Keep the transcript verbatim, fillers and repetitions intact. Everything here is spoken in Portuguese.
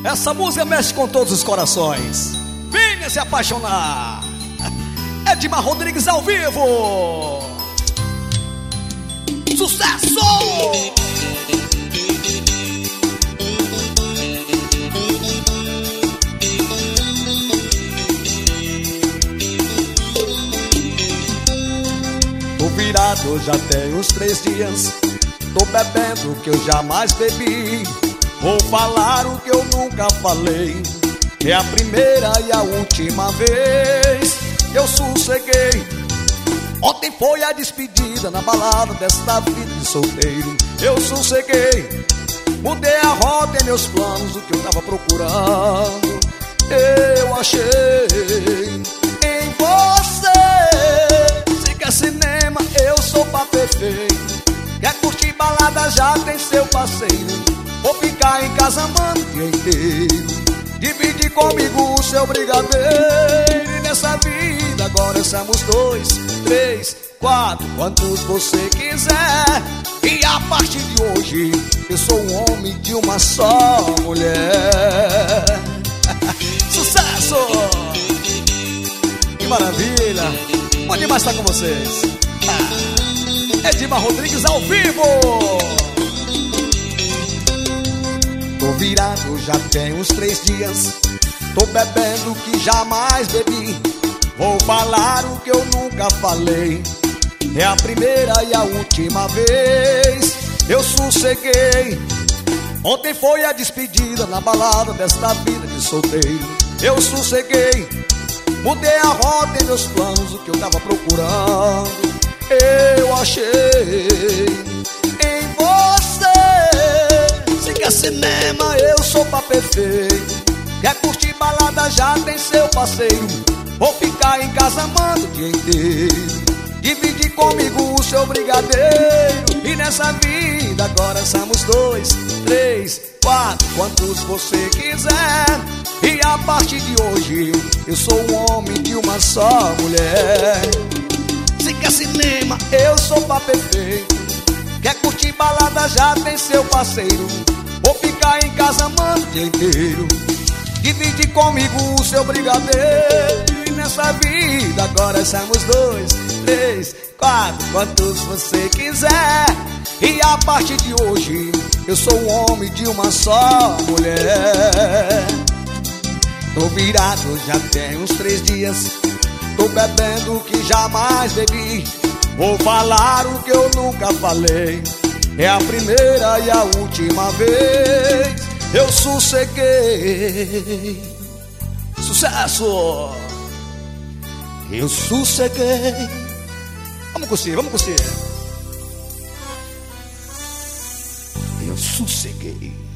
Essa música mexe com todos os corações. Venha se apaixonar. Edmar Rodrigues ao vivo. Sucesso! Tô virado já tem uns três dias. Tô bebendo o que eu jamais bebi. Vou falar o que eu nunca falei. É a primeira e a última vez que eu sosseguei. Ontem foi a despedida na balada desta vida de solteiro. Eu sosseguei, mudei a rota e meus planos, o que eu tava procurando eu achei em você. Se quer cinema, eu sou pra perfeito. Quer curtir balada, já tem seu parceiro. Vou ficar em casa amando o dia inteiro. Divide comigo o seu brigadeiro. E nessa vida agora somos dois, três, quatro, quantos você quiser. E a partir de hoje eu sou um homem de uma só mulher. Sucesso! Que maravilha! Bom demais estar com vocês. ah, Edmar Rodrigues ao vivo. Tô virado já tem uns três dias. Tô bebendo o que jamais bebi. Vou falar o que eu nunca falei. É a primeira e a última vez eu sosseguei. Ontem foi a despedida na balada desta vida de solteiro. Eu sosseguei, mudei a rota e meus planos, o que eu tava procurando eu achei em você. Se quer cinema, eu sou pra perfeito. Quer curtir balada, já tem seu parceiro. Vou ficar em casa amando o dia inteiro. Divide comigo o seu brigadeiro. E nessa vida agora somos dois, três, quatro, quantos você quiser. E a partir de hoje eu sou um homem de uma só mulher. Se quer cinema, eu sou pra perfeito. Quer curtir balada, já tem seu parceiro. Vou ficar em casa amando o dia inteiro. Divide comigo o seu brigadeiro. E nessa vida agora somos dois, três, quatro, quantos você quiser. E a partir de hoje eu sou um homem de uma só mulher. Tô virado já tem uns três dias. Tô bebendo o que jamais bebi. Vou falar o que eu nunca falei. É a primeira e a última vez eu sosseguei. Sucesso! Eu sosseguei. Vamos curtir, vamos curtir. Eu sosseguei.